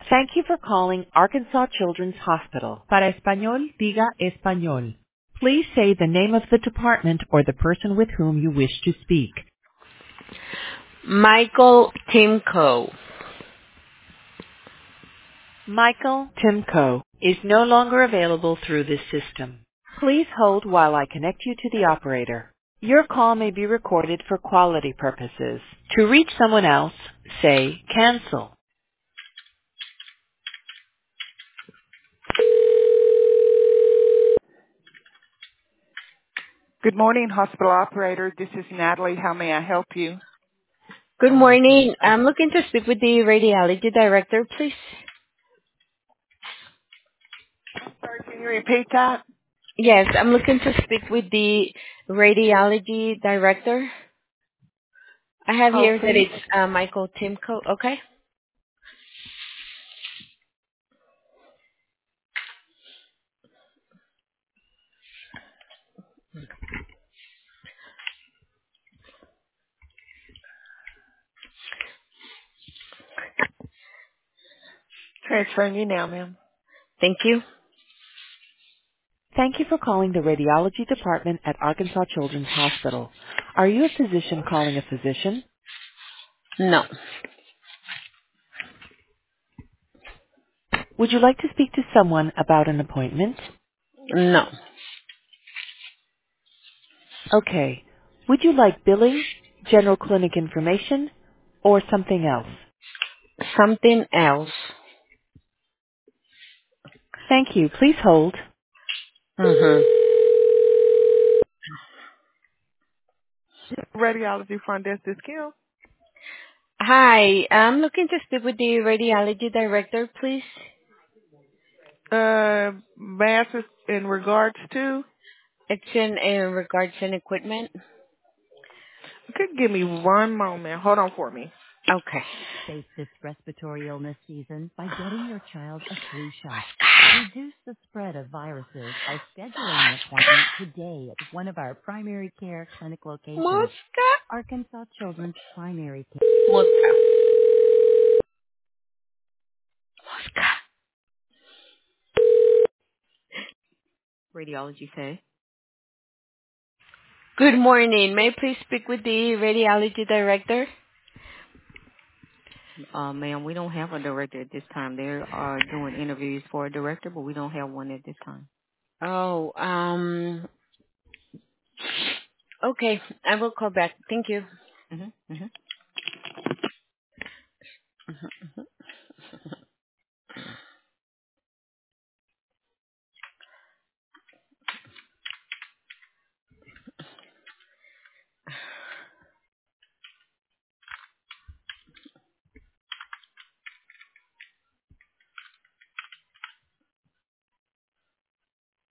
Thank you for calling Arkansas Children's Hospital. Para español, diga español. Please say the name of the department or the person with whom you wish to speak. Michael Timko. Michael Timko is no longer available through this system. Please hold while I connect you to the operator. Your call may be recorded for quality purposes. To reach someone else, say cancel. Good morning, hospital operator. This is Natalie. How may I help you? Good morning. I'm looking to speak with the radiology director, please. Sorry, can you repeat that? Yes, I'm looking to speak with the radiology director. I have Hold, here that please. it's Michael Timko. Okay. Transferring you now, ma'am. Thank you. Thank you for calling the radiology department at Arkansas Children's Hospital. Are you a physician calling a physician? No. Would you like to speak to someone about an appointment? No. Okay. Would you like billing, general clinic information, or something else? Something else. Thank you. Please hold. Mm-hmm. Radiology front desk is Kim. Hi. I'm looking to speak with the radiology director, please. May I ask this in regards to? It's in regards to equipment. Could give me one moment. Hold on for me. Okay. Face this respiratory illness season by getting your child a flu shot. Reduce the spread of viruses by scheduling an appointment today at one of our primary care clinic locations. Mosca. Arkansas Children's Primary Care. Mosca. Radiology say, Good morning. May I please speak with the radiology director? ma'am, we don't have a director at this time. They are doing interviews for a director, but we don't have one at this time. Oh, okay. I will call back. Thank you. Mm-hmm. Mm-hmm.